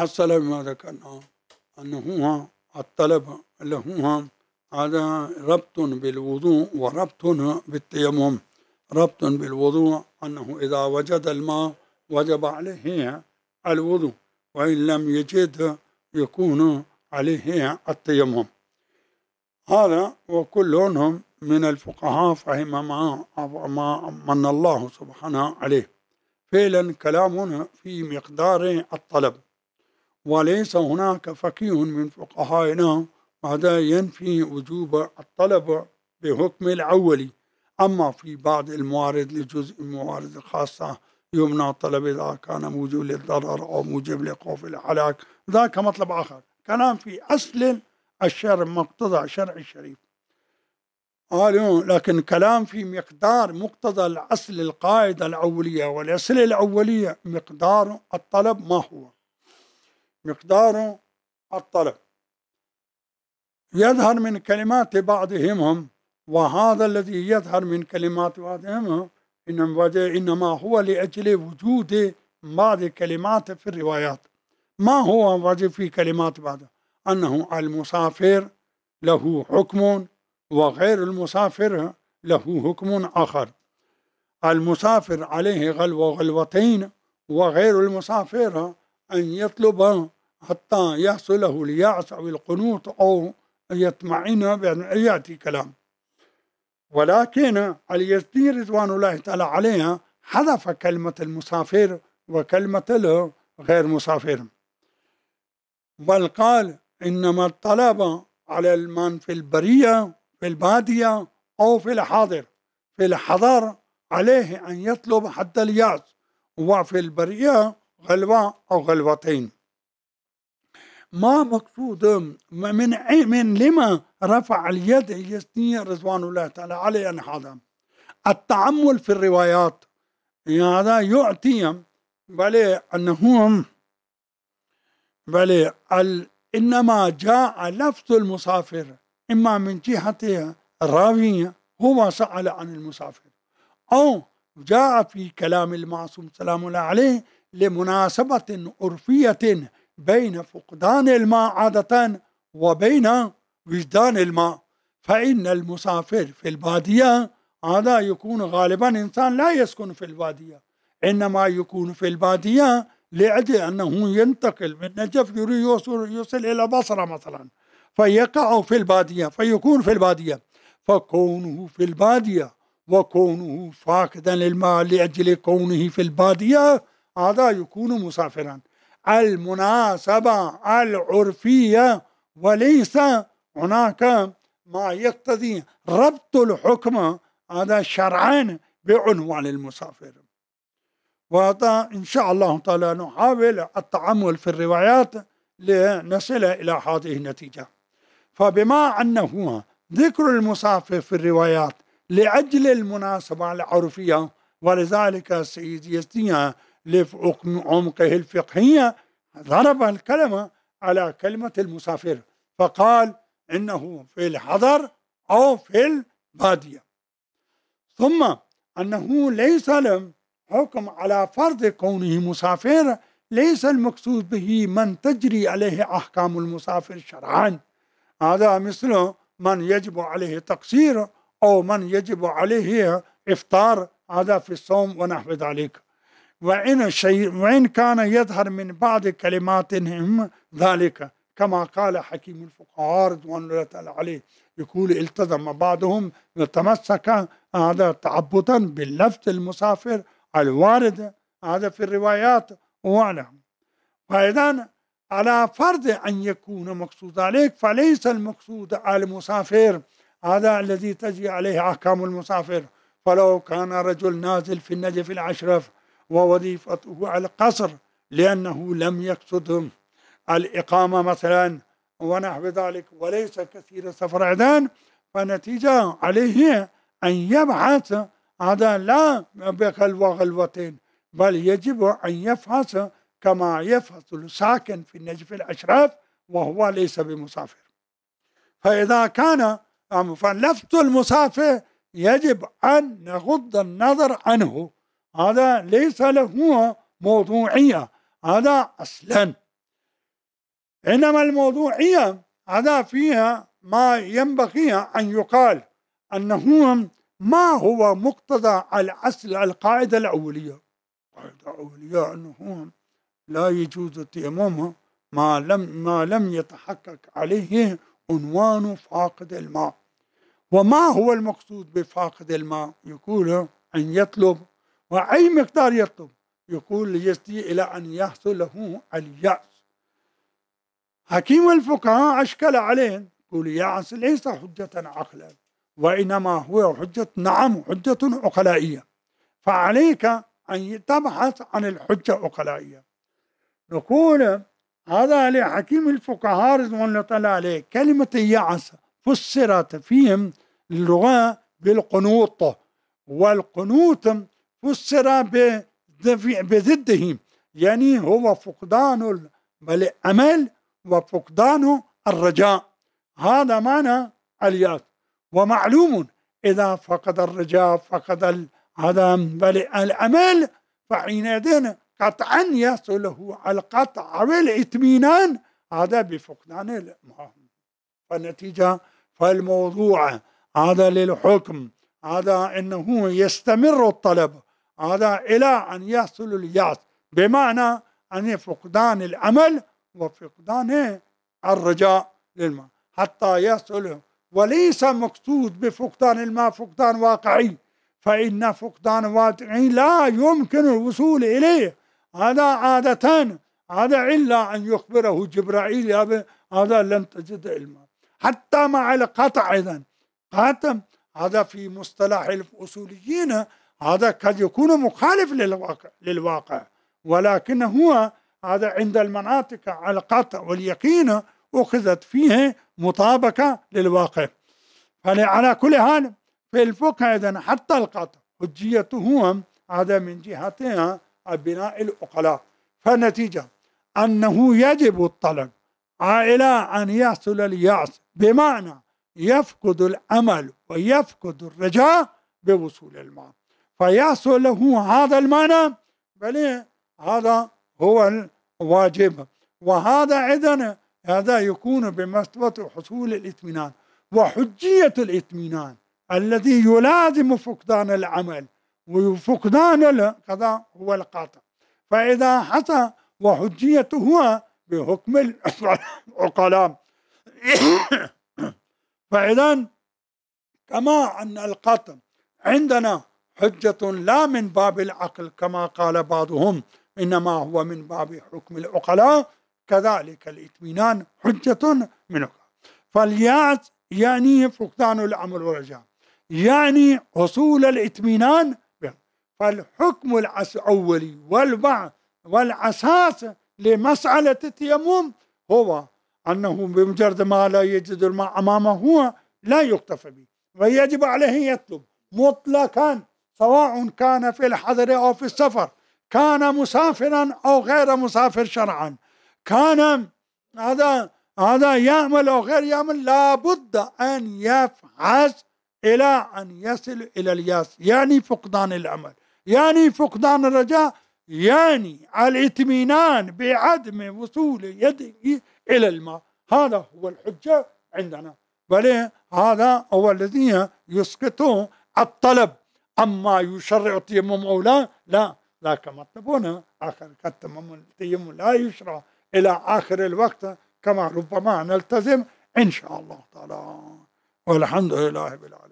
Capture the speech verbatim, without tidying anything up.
حصل بما ذكرنا أنه الطلب له هذا ربط بالوضوء وربط بالتيمم. ربط بالوضوء أنه إذا وجد الماء وجب عليه الوضوء، وإن لم يجد يكون عليه التيمم. هذا وكلهم من الفقهاء فهم ما ما من الله سبحانه عليه. فعلا كلامنا في مقدار الطلب، وليس هناك فقيه من فقهائنا هذا ينفي وجوب الطلب بحكم الأولي. أما في بعض الموارد لجزء الموارد الخاصة يمنع الطلب إذا كان موجب للضرر أو موجب لخوف الهلاك، ذاك مطلب آخر. كلام في أصل الشرع مقتضى الشرع الشريف قالوا، لكن كلام في مقدار مقتضى الأصل القاعدة الأولية. والأصل الأولية مقدار الطلب ما هو؟ مقدار الطلب يظهر من كلمات بعضهم، وهذا الذي يظهر من كلمات بعضهم إنما هو لأجل وجود بعض كلمات في الروايات. ما هو وجه في كلمات بعض؟ أنه المسافر له حكم وغير المسافر له حكم آخر. المسافر عليه غلوة غلوتين، وغير المسافر أن يطلب حتى يحصل له اليأس أو القنوط أو يطمئن بأن يأتي كلام. ولكن اليزدي رضوان الله تعالى عليها حذف كلمة المسافر وكلمة غير مسافر، بل قال إنما الطلب على المن في البرية في البادية أو في الحاضر. في الحضر عليه أن يطلب حتى اليأس، وفي البرية غلوة أو غلوتين. ما مقصود من من لما رفع اليد اليزدي رضوان الله تعالى عليه عن هذا؟ التأمل في الروايات هذا يعطي بل أنهم بل إنما جاء لفظ المسافر إما من جهة الراوي هو سأل عن المسافر، أو جاء في كلام المعصوم سلام الله عليه لمناسبة عرفية بين فقدان الماء عادة وبين وجدان الماء. فإن المسافر في البادية هذا يكون غالبا إنسان لا يسكن في البادية، إنما يكون في البادية لأجل أنه ينتقل من نجف يريد يوصل إلى بصرة مثلا، فيقع في البادية فيكون في البادية. فكونه في البادية وكونه فاقدا للماء لأجل كونه في البادية هذا يكون مسافرا. المناسبة العرفية، وليس هناك ما يقتضي ربط الحكم هذا شرعا بعنوان المسافر. وهذا إن شاء الله تعالى نحاول التأمل في الروايات لنصل إلى هذه النتيجة. فبما أنه ذكر المسافر في الروايات لأجل المناسبة العرفية، ولذلك السيد يزدي لعمقه الفقهية ضرب الكلمة على كلمة المسافر، فقال إنه في الحضر أو في البادية. ثم أنه ليس له حكم على فرض كونه مسافر، ليس المقصود به من تجري عليه أحكام المسافر شرعا. هذا مثل من يجب عليه تقصير أو من يجب عليه إفطار هذا في الصوم ونحو ذلك. وإن, شيء وإن كان يظهر من بعض كلماتهم ذلك، كما قال حكيم الفقهاء رضوان الله تعالى عليه، يقول التزم بعضهم وتمسك هذا تعبدا باللفظ المسافر الوارد هذا في الروايات وعلم. فإذا على فرض أن يكون مقصود عليك، فليس المقصود على المسافر هذا الذي تجري عليه أحكام المسافر. فلو كان رجل نازل في النجف الأشرف ووظيفته على القصر لأنه لم يقصد الإقامة مثلا ونحو ذلك وليس كثير السفر عدان، فنتيجة عليه أن يبحث هذا لا بغلوة غلوتين، بل يجب أن يفحص كما يفحص الساكن في النجف الأشرف وهو ليس بمسافر. فإذا كان فلفظ المسافر يجب أن نغض النظر عنه، هذا ليس له موضوعية هذا أصلا. إنما الموضوعية هذا فيها ما ينبغي أن يقال أنه ما هو مقتضى الأصل القاعدة الأولية. القاعدة الأولية أنه لا يجوز التيمم ما لم ما لم يتحقق عليه عنوان فاقد الماء. وما هو المقصود بفاقد الماء؟ يقول أن يطلب، وأي مقدار يطلب، يقول ليستطيع إلى أن يحصل له اليأس. حكيم الفقهاء أشكل عليه، يقول اليأس ليس حجة عقلا، وإنما هو حجة، نعم حجة عقلائية، فعليك أن تبحث عن الحجة العقلائية. نقول هذا لحكيم الفقهاء رضوان الله تعالى عليه كلمة يأس فسرت فيهم اللغة بالقنوط، والقنوط فسر بضده، يعني هو فقدان الأمل وفقدان الرجاء، هذا معنى اليأس. ومعلوم إذا فقد الرجاء فقد هذا الأمل، فحينئذ قطعا يحصل له القطع والاطمئنان، هذا بفقدان الماء. فالنتيجة فالموضوع هذا للحكم هذا أنه يستمر الطلب هذا إلى أن يحصل اليأس، بمعنى أن فقدان الأمل وفقدان الرجاء للماء حتى يحصل. وليس مقصود بفقدان الماء فقدان واقعي، فإن فقدان واقعي لا يمكن الوصول إليه، هذا عادة هذا إلا أن يخبره جبرائيل هذا لن تجد الماء حتى مع القطع. إذن قطع هذا في مصطلح الأصوليين هذا قد يكون مخالف للواقع, للواقع ولكن هو هذا عند المناطق القطع واليقين أخذت فيه مطابقة للواقع. فعلى كل حال في الفقه إذن حتى القطع حجيته هذا من جهتها بناء العقلاء. فالنتيجة أنه يجب الطلب إلى أن يحصل اليأس، بمعنى يفقد الأمل ويفقد الرجاء بوصول الماء، فيحصل له هذا المعنى، بل هذا هو الواجب. وهذا إذن هذا يكون بمثابة حصول الاطمئنان. وحجية الاطمئنان الذي يلازم فقدان العمل وفقدان القضاء هو القطع. فإذا حصل وحجيته هو بحكم العقلاء فإذا كما أن القطع عندنا حجة لا من باب العقل كما قال بعضهم، إنما هو من باب حكم العقلاء، كذلك الاطمئنان حجة منه. فاليأس يعني فقدان الأمل والرجاء، يعني حصول الاطمئنان. فالحكم الأولي والبعث والأساس لمسألة التيمم هو أنه بمجرد ما لا يجد الماء أمامه هو لا يكتفى به، ويجب عليه يطلب مطلقا، سواء كان في الحضر أو في السفر، كان مسافرا أو غير مسافر شرعا، كان هذا هذا يعمل أو غير يعمل، لابد أن يفحص إلى أن يصل إلى اليأس، يعني فقدان الأمل، يعني فقدان الرجاء، يعني الاطمئنان بعدم وصول يده إلى الماء. هذا هو الحجة عندنا، بل هذا هو الذي يسقط الطلب. أما يشرع التيمم أو لا، لا لا كما تبون آخر التيمم لا يشرع إلى آخر الوقت كما ربما نلتزم إن شاء الله تعالى، والحمد لله بالعالمين.